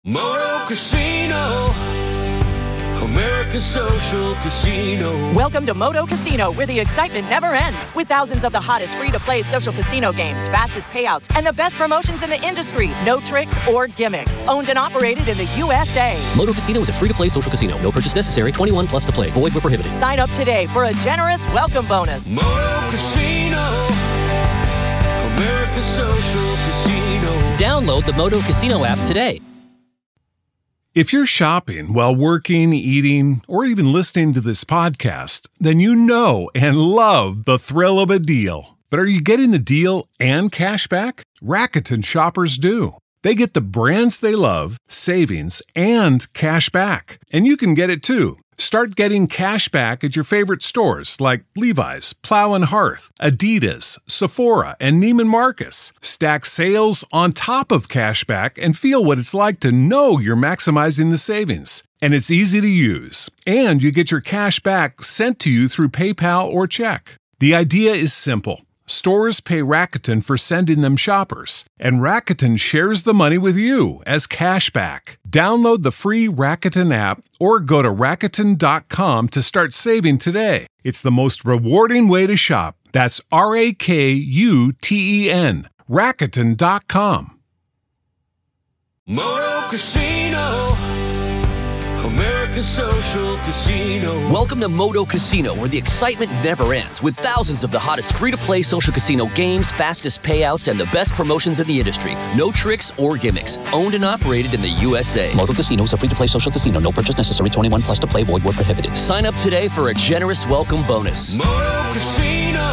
Moto Casino, American Social Casino. Welcome to Moto Casino, where the excitement never ends. With thousands of the hottest free-to-play social casino games, fastest payouts, and the best promotions in the industry. No tricks or gimmicks. Owned and operated in the USA. Moto Casino is a free-to-play social casino. No purchase necessary. 21 plus to play. Void where prohibited. Sign up today for a generous welcome bonus. Moto Casino, American Social Casino. Download the Moto Casino app today. If you're shopping while working, eating, or even listening to this podcast, then you know and love the thrill of a deal. But are you getting the deal and cash back? Rakuten shoppers do. They get the brands they love, savings, and cash back. And you can get it too. Start getting cash back at your favorite stores like Levi's, Plow and Hearth, Adidas, Sephora, and Neiman Marcus. Stack sales on top of cash back and feel what it's like to know you're maximizing the savings. And it's easy to use. And you get your cash back sent to you through PayPal or check. The idea is simple. Stores pay Rakuten for sending them shoppers, and Rakuten shares the money with you as cash back. Download the free Rakuten app or go to Rakuten.com to start saving today. It's the most rewarding way to shop. That's Rakuten. Rakuten.com. Moto Casino, American Social Casino. Welcome to Moto Casino, where the excitement never ends. With thousands of the hottest free-to-play social casino games, fastest payouts, and the best promotions in the industry. No tricks or gimmicks. Owned and operated in the USA. Moto Casino is a free-to-play social casino. No purchase necessary. 21 plus to play. Void where prohibited. Sign up today for a generous welcome bonus. Moto Casino,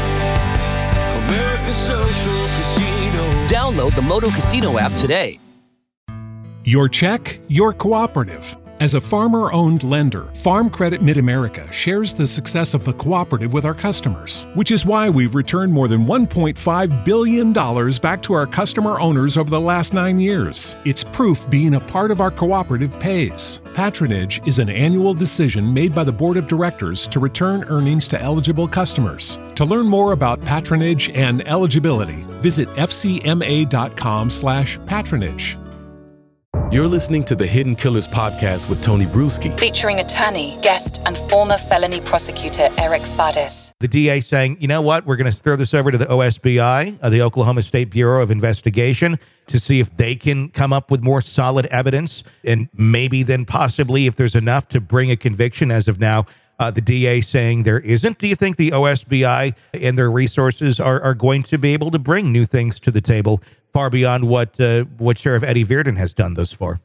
American Social Casino. Download the Moto Casino app today. Your check, your cooperative. As a farmer-owned lender, Farm Credit Mid-America shares the success of the cooperative with our customers, which is why we've returned more than $1.5 billion back to our customer owners over the last 9 years. It's proof being a part of our cooperative pays. Patronage is an annual decision made by the Board of Directors to return earnings to eligible customers. To learn more about patronage and eligibility, visit fcma.com/patronage. You're listening to the Hidden Killers podcast with Tony Bruschi. Featuring attorney, guest, and former felony prosecutor Eric Fadis. The DA saying, you know what, we're going to throw this over to the OSBI, the Oklahoma State Bureau of Investigation, to see if they can come up with more solid evidence, and maybe then possibly if there's enough to bring a conviction. As of now, the DA saying there isn't. Do you think the OSBI and their resources are going to be able to bring new things to the table far beyond what Sheriff Eddie Virden has done thus far?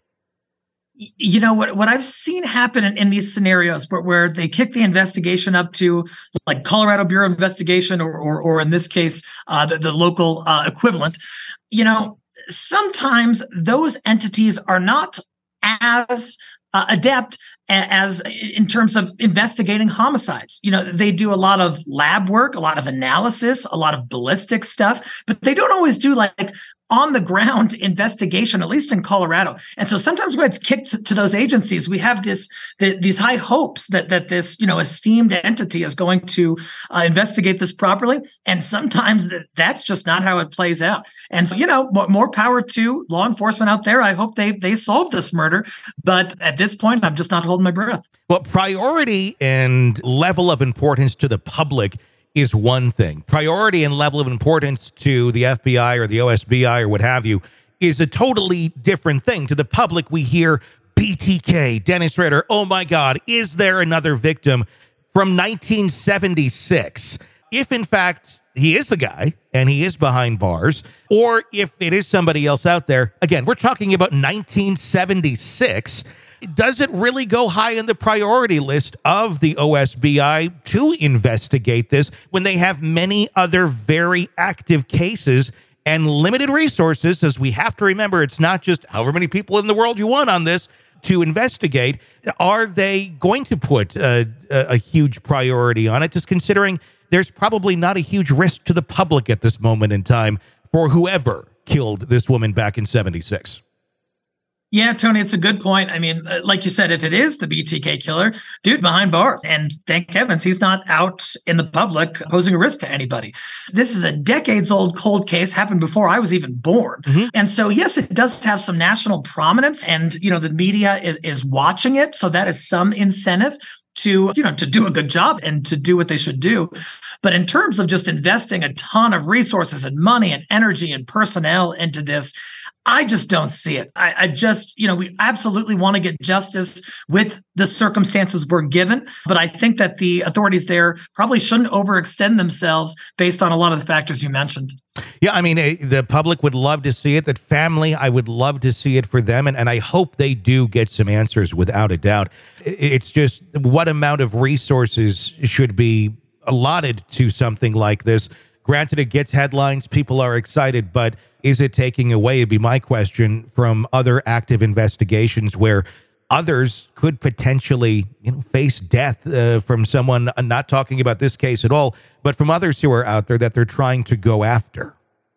You know, what I've seen happen in these scenarios where they kick the investigation up to like Colorado Bureau of Investigation or in this case, the local equivalent, you know, sometimes those entities are not as adept as in terms of investigating homicides. You know, they do a lot of lab work, a lot of analysis, a lot of ballistic stuff, but they don't always do like on the ground investigation, at least in Colorado. And so sometimes when it's kicked to those agencies, we have these high hopes that this, you know, esteemed entity is going to investigate this properly. And sometimes that's just not how it plays out. And so, you know, more power to law enforcement out there. I hope they solve this murder. But at this point, I'm just not holding my breath. Well, priority and level of importance to the public is one thing. Priority and level of importance to the FBI or the OSBI or what have you is a totally different thing. To the public, we hear BTK, Dennis Rader. Oh my God, is there another victim from 1976? If in fact he is the guy and he is behind bars, or if it is somebody else out there, again, we're talking about 1976. Does it really go high in the priority list of the OSBI to investigate this when they have many other very active cases and limited resources? As we have to remember, it's not just however many people in the world you want on this to investigate. Are they going to put a huge priority on it, just considering there's probably not a huge risk to the public at this moment in time for whoever killed this woman back in 76? Yeah, Tony, it's a good point. I mean, like you said, if it is the BTK killer, dude behind bars. And thank heavens he's not out in the public posing a risk to anybody. This is a decades-old cold case, happened before I was even born. And so, yes, it does have some national prominence, and, the media is watching it. So that is some incentive to do a good job and to do what they should do. But in terms of just investing a ton of resources and money and energy and personnel into this, I just don't see it. I just, we absolutely want to get justice with the circumstances we're given. But I think that the authorities there probably shouldn't overextend themselves based on a lot of the factors you mentioned. Yeah, I mean, the public would love to see it. That family, I would love to see it for them. And I hope they do get some answers without a doubt. It's just what amount of resources should be allotted to something like this. Granted, it gets headlines. People are excited, but is it taking away, it'd be my question, from other active investigations where others could potentially face death from someone, not talking about this case at all, but from others who are out there that they're trying to go after?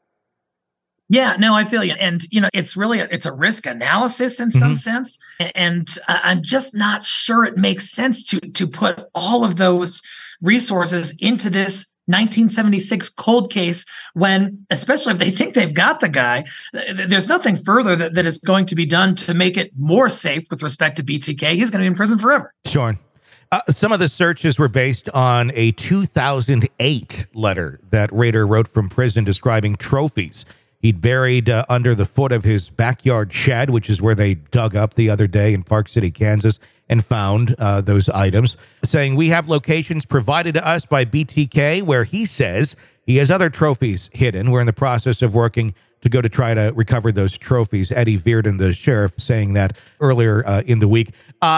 Yeah, no, I feel you. And, it's really, it's a risk analysis in some sense. And I'm just not sure it makes sense to put all of those resources into this 1976 cold case when, especially if they think they've got the guy, there's nothing further that is going to be done to make it more safe with respect to BTK. He's going to be in prison forever. Sure. Some of the searches were based on a 2008 letter that Rader wrote from prison describing trophies he'd buried under the foot of his backyard shed, which is where they dug up the other day in Park City, Kansas, and found those items, saying, "We have locations provided to us by BTK where he says he has other trophies hidden. We're in the process of working to try to recover those trophies." Eddie Veerden, the sheriff, saying that earlier in the week.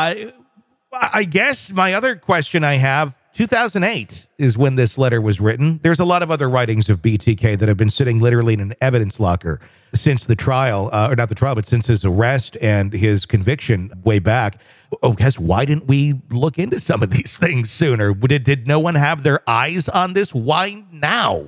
I guess my other question I have, 2008 is when this letter was written. There's a lot of other writings of BTK that have been sitting literally in an evidence locker since the trial, or not the trial, but since his arrest and his conviction way back. Why didn't we look into some of these things sooner? Did no one have their eyes on this? Why now?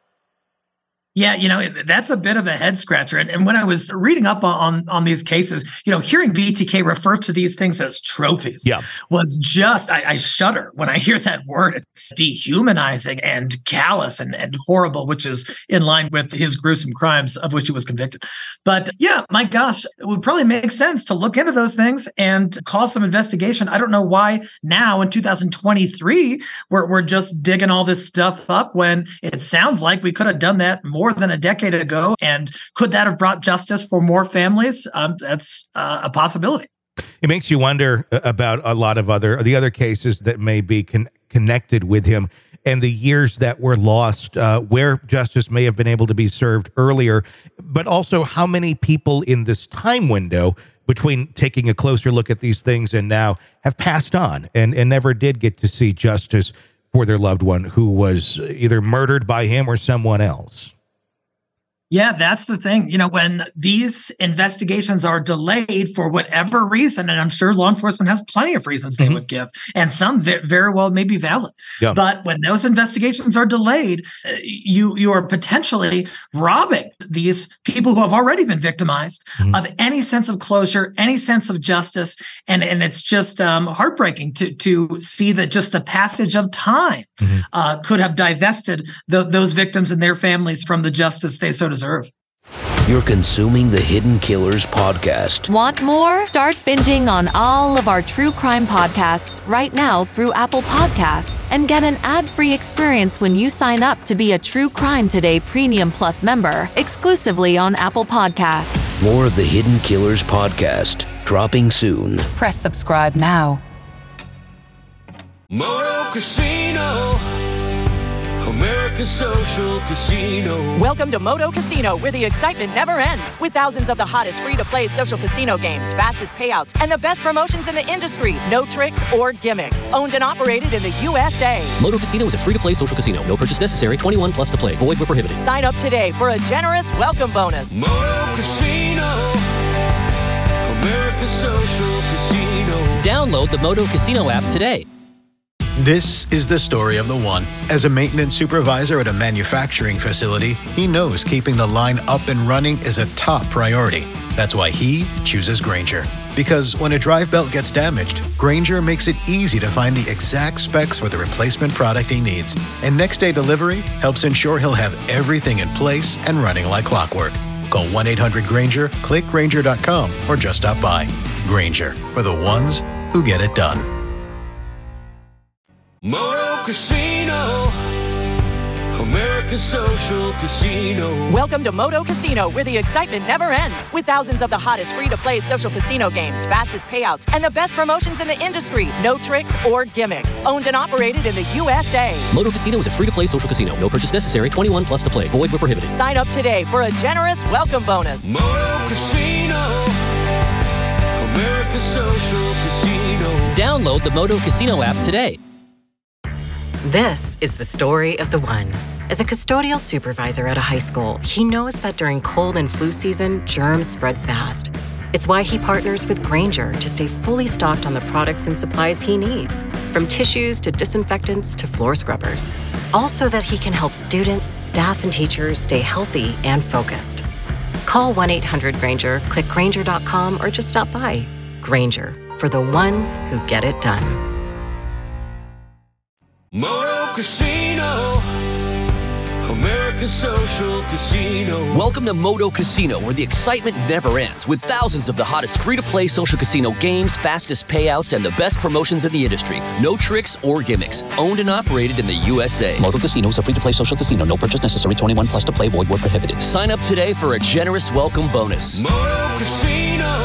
Yeah, that's a bit of a head scratcher. And when I was reading up on these cases, hearing BTK refer to these things as trophies was just, I shudder when I hear that word. It's dehumanizing and callous and horrible, which is in line with his gruesome crimes of which he was convicted. But yeah, my gosh, it would probably make sense to look into those things and call some investigation. I don't know why now in 2023, we're just digging all this stuff up when it sounds like we could have done that more than a decade ago. And could that have brought justice for more families? That's a possibility. It makes you wonder about a lot of the other cases that may be connected with him and the years that were lost, where justice may have been able to be served earlier, but also how many people in this time window between taking a closer look at these things and now have passed on and never did get to see justice for their loved one who was either murdered by him or someone else. Yeah, that's the thing. When these investigations are delayed for whatever reason, and I'm sure law enforcement has plenty of reasons they would give, and some very well may be valid. Yeah. But when those investigations are delayed, you are potentially robbing these people who have already been victimized of any sense of closure, any sense of justice. And it's just heartbreaking to see that just the passage of time could have divested those victims and their families from the justice they so deserve. You're consuming the Hidden Killers podcast. Want more? Start binging on all of our true crime podcasts right now through Apple Podcasts and get an ad-free experience when you sign up to be a True Crime Today Premium Plus member exclusively on Apple Podcasts. More of the Hidden Killers podcast dropping soon. Press subscribe now. Moto Casino, American Social Casino. Welcome to Moto Casino, where the excitement never ends. With thousands of the hottest free-to-play social casino games, fastest payouts, and the best promotions in the industry. No tricks or gimmicks. Owned and operated in the USA. Moto Casino is a free-to-play social casino. No purchase necessary. 21 plus to play. Void where prohibited. Sign up today for a generous welcome bonus. Moto Casino, American Social Casino. Download the Moto Casino app today. This is the story of the one. As a maintenance supervisor at a manufacturing facility, he knows keeping the line up and running is a top priority. That's why he chooses Grainger. Because when a drive belt gets damaged, Grainger makes it easy to find the exact specs for the replacement product he needs. And next-day delivery helps ensure he'll have everything in place and running like clockwork. Call 1-800-GRAINGER, click Grainger.com, or just stop by. Grainger, for the ones who get it done. Moto Casino, America's social casino. Welcome to Moto Casino, where the excitement never ends. With thousands of the hottest free-to-play social casino games, fastest payouts, and the best promotions in the industry. No tricks or gimmicks. Owned and operated in the USA. Moto Casino is a free-to-play social casino. No purchase necessary. 21 plus to play. Void where prohibited. Sign up today for a generous welcome bonus. Moto Casino, America's social casino. Download the Moto Casino app today. This is the story of the one. As a custodial supervisor at a high school, he knows that during cold and flu season, germs spread fast. It's why he partners with Grainger to stay fully stocked on the products and supplies he needs, from tissues to disinfectants to floor scrubbers. All so that he can help students, staff, and teachers stay healthy and focused. Call 1-800-GRAINGER, click Grainger.com, or just stop by. Grainger, for the ones who get it done. Moto Casino, America's social casino. Welcome to Moto Casino, where the excitement never ends, with thousands of the hottest free-to-play social casino games, fastest payouts, and the best promotions in the industry. No tricks or gimmicks. Owned and operated in the USA. Moto Casino is a free-to-play social casino. No purchase necessary. 21 plus to play. Void where prohibited. Sign up today for a generous welcome bonus. Moto Casino,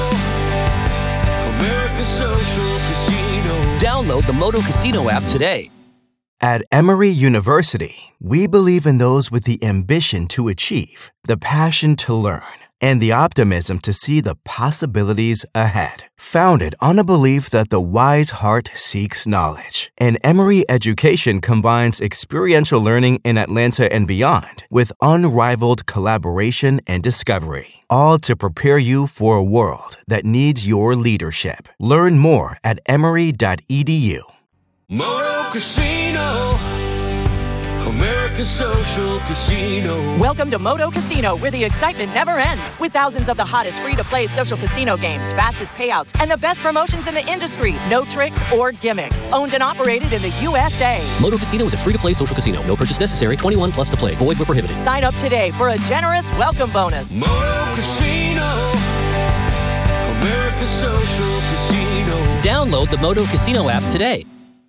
America's social casino. Download the Moto Casino app today. At Emory University, we believe in those with the ambition to achieve, the passion to learn, and the optimism to see the possibilities ahead. Founded on a belief that the wise heart seeks knowledge, and Emory education combines experiential learning in Atlanta and beyond with unrivaled collaboration and discovery, all to prepare you for a world that needs your leadership. Learn more at emory.edu. Moto Casino, America's social casino. Welcome to Moto Casino, where the excitement never ends. With thousands of the hottest free-to-play social casino games, fastest payouts, and the best promotions in the industry. No tricks or gimmicks. Owned and operated in the USA. Moto Casino is a free-to-play social casino. No purchase necessary. 21 plus to play. Void where prohibited. Sign up today for a generous welcome bonus. Moto Casino, America's social casino. Download the Moto Casino app today.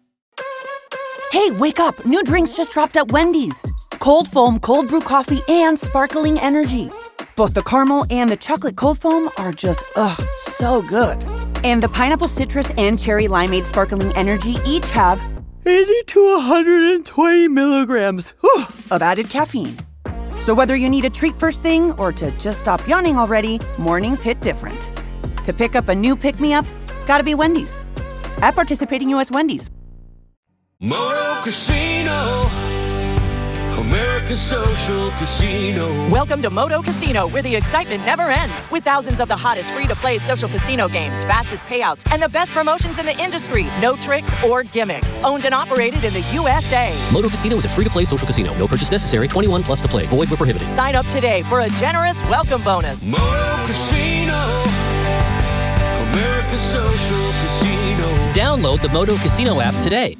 Hey, wake up! New drinks just dropped at Wendy's. Cold foam, cold brew coffee, and sparkling energy. Both the caramel and the chocolate cold foam are just, so good. And the pineapple citrus and cherry limeade sparkling energy each have 80 to 120 milligrams of added caffeine. So whether you need a treat first thing or to just stop yawning already, mornings hit different. To pick up a new pick-me-up, gotta be Wendy's. At participating U.S. Wendy's. Moto Casino, America's social casino. Welcome to Moto Casino, where the excitement never ends. With thousands of the hottest free-to-play social casino games, fastest payouts, and the best promotions in the industry. No tricks or gimmicks. Owned and operated in the USA. Moto Casino is a free-to-play social casino. No purchase necessary. 21 plus to play. Void where prohibited. Sign up today for a generous welcome bonus. Moto Casino, America's social casino. Download the Moto Casino app today.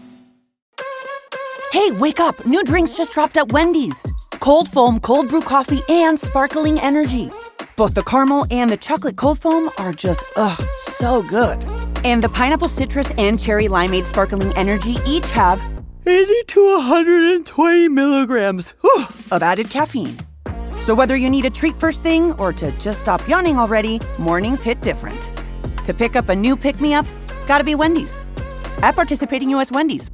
Hey, wake up! New drinks just dropped at Wendy's. Cold foam, cold brew coffee, and sparkling energy. Both the caramel and the chocolate cold foam are just, so good. And the pineapple citrus and cherry limeade sparkling energy each have 80 to 120 milligrams of added caffeine. So whether you need a treat first thing or to just stop yawning already, mornings hit different. To pick up a new pick-me-up, gotta be Wendy's. At participating U.S. Wendy's.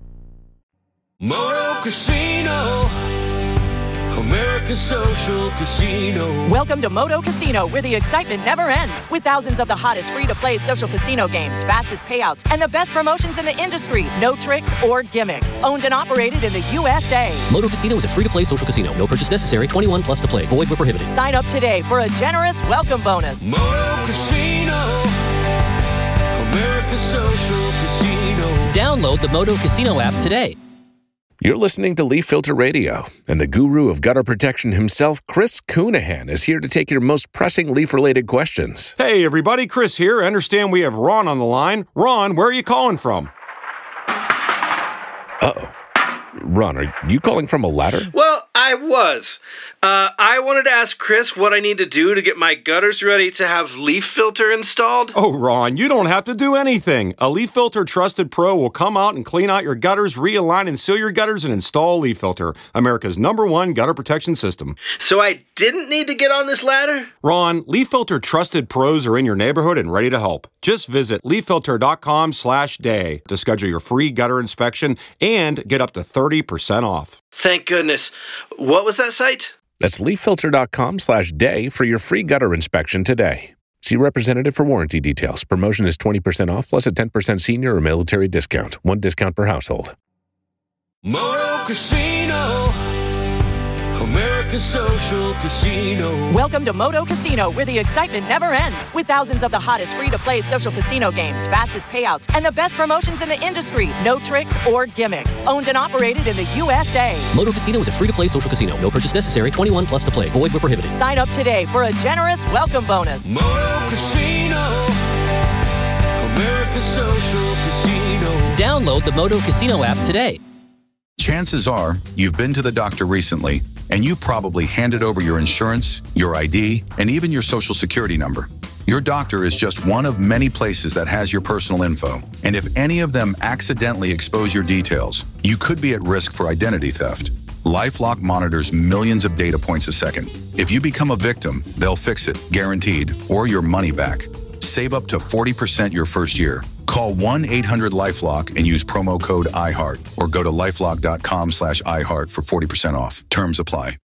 Moto Casino, America's social casino. Welcome to Moto Casino, where the excitement never ends. With thousands of the hottest free-to-play social casino games, fastest payouts, and the best promotions in the industry. No tricks or gimmicks. Owned and operated in the USA. Moto Casino is a free-to-play social casino. No purchase necessary. 21 plus to play. Void where prohibited. Sign up today for a generous welcome bonus. Moto Casino, America's social casino. Download Download the Moto Casino app today. You're listening to Leaf Filter Radio, and the guru of gutter protection himself, Chris Coonahan, is here to take your most pressing leaf-related questions. Hey, everybody, Chris here. I understand we have Ron on the line. Ron, where are you calling from? Uh-oh. Ron, are you calling from a ladder? Well, I was. I wanted to ask Chris what I need to do to get my gutters ready to have Leaf Filter installed. Oh, Ron, you don't have to do anything. A Leaf Filter Trusted Pro will come out and clean out your gutters, realign and seal your gutters, and install Leaf Filter, America's #1 gutter protection system. So I didn't need to get on this ladder? Ron, Leaf Filter Trusted Pros are in your neighborhood and ready to help. Just visit leaffilter.com/day to schedule your free gutter inspection and get up to 30% off. Thank goodness. What was that site? That's leaffilter.com/day for your free gutter inspection today. See representative for warranty details. Promotion is 20% off plus a 10% senior or military discount. One discount per household. Moto Casino, America's social casino. Welcome to Moto Casino, where the excitement never ends. With thousands of the hottest free-to-play social casino games, fastest payouts, and the best promotions in the industry. No tricks or gimmicks. Owned and operated in the USA. Moto Casino is a free-to-play social casino. No purchase necessary. 21 plus to play. Void where prohibited. Sign up today for a generous welcome bonus. Moto Casino, America's social casino. Download the Moto Casino app today. Chances are you've been to the doctor recently, and you probably handed over your insurance, your ID, and even your social security number. Your doctor is just one of many places that has your personal info, and if any of them accidentally expose your details, you could be at risk for identity theft. LifeLock monitors millions of data points a second. If you become a victim, they'll fix it, guaranteed, or your money back. Save up to 40% your first year. Call 1-800-LifeLock and use promo code IHEART, or go to lifelock.com/iHeart for 40% off. Terms apply.